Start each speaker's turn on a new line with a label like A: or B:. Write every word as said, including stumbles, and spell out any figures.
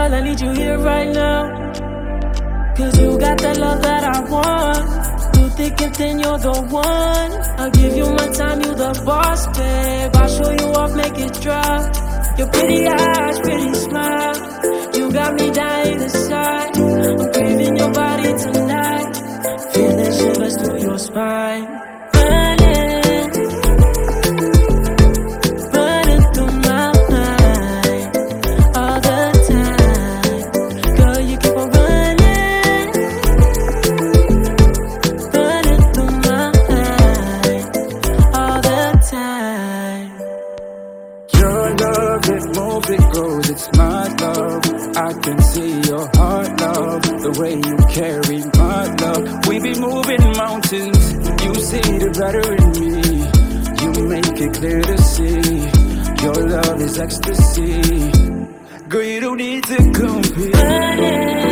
A: girl, I need you here right now. Cause you got that love that I want. You thick and thin, you're the one. I'll give you my time, you the boss, babe. I'll show you off, make it drop. Your pretty eyes, pretty smile. You got me dying inside. I'm craving your body tonight. Feeling shivers through your spine. Running, running through my mind all the time. Girl, you keep on running, running through my mind all the time.
B: Your love, it moves, it grows, it's my love. I can see your heart, love, the way you carry my love. We be moving mountains, you see the better in me. You make it clear to see, your love is ecstasy. Girl, you don't need to compete.